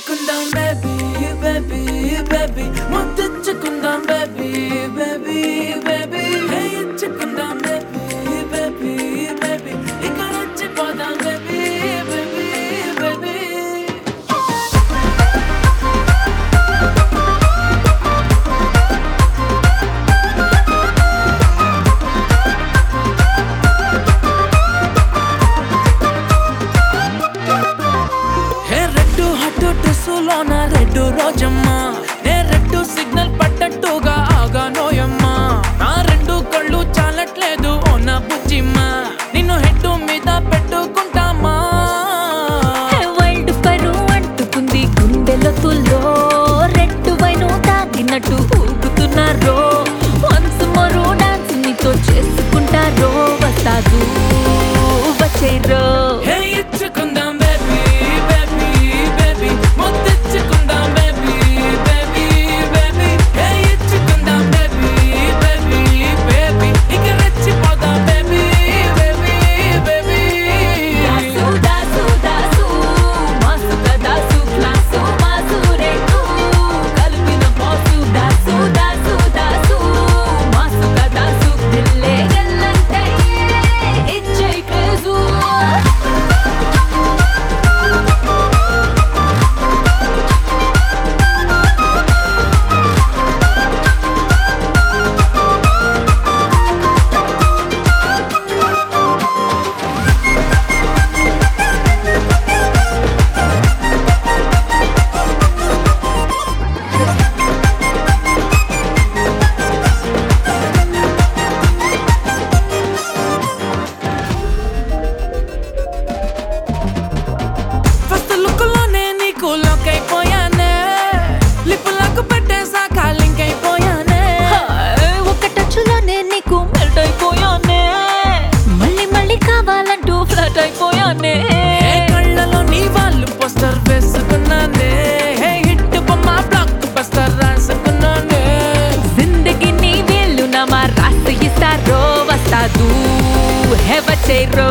ఇచ్చుకుందాం baby baby baby ముద్దిచ్చుకుందాం baby baby baby hey ఇచ్చుకుందాం baby baby baby ఇక రెచ్చిపోదాం బేబీ బేబీ బేబీ డ్రెస్సులోన రెడ్డు రోజమ్మా నే రెడ్డు సిగ్నల్ పడ్డట్టుగా ఆగానోయమ్మా నా రెండు కళ్ళు చాలట్లేదు ఓ నా బుజ్జిమ్మా నిన్ను హెడ్డు మీద పెట్టుకుంటామా వైల్డ్ ఫైర్ అంటుకుంది గుండెలతుల్లో రెడ్డు వైను తాగినట్టు ఊగుతున్నారో వన్స్ మరో డాన్స్ నీతో చేసుకుంటారో వస్తాదు వచ్చేరో హే ఇచ్చుకుందాం బేబీ బేబీ బేబీ ముద్దిచ్చుకుందాం బేబీ బేబీ బేబీ హే ఇచ్చుకుందాం బేబీ బేబీ బేబీ ఇక రెచ్చిపోదాం baby baby baby Dasu Dasu Dasu mass Dasu class mass red కలిపిన బాసు దాసు దాసు దాసు మాసు దాసు దిల్లే గల్లంటే ఇచ్చే క్రేజు ఫస్ట్ లుక్ లోనే నీకు లాక్ అయిపోయానే లిప్పులకు పెట్టేసాక లింక్ అయిపోయానే ఒక టచ్ లోనే నీకు మెల్ట్ అయిపోయానే మళ్ళీ మళ్ళీ కావాలంటూ ఫ్లట్ అయిపోయానే ఏ కళ్ళలో నీ వాళ్ళు పోస్టర్ వేసుకున్నానే హే హిట్ బొమ్మ బ్లాక్ బస్టర్ రాసుకున్నానే జిందగీ నీ వేళ్ళు నా రాసి ఇస్తారో వస్తాదు హే వచ్చేరో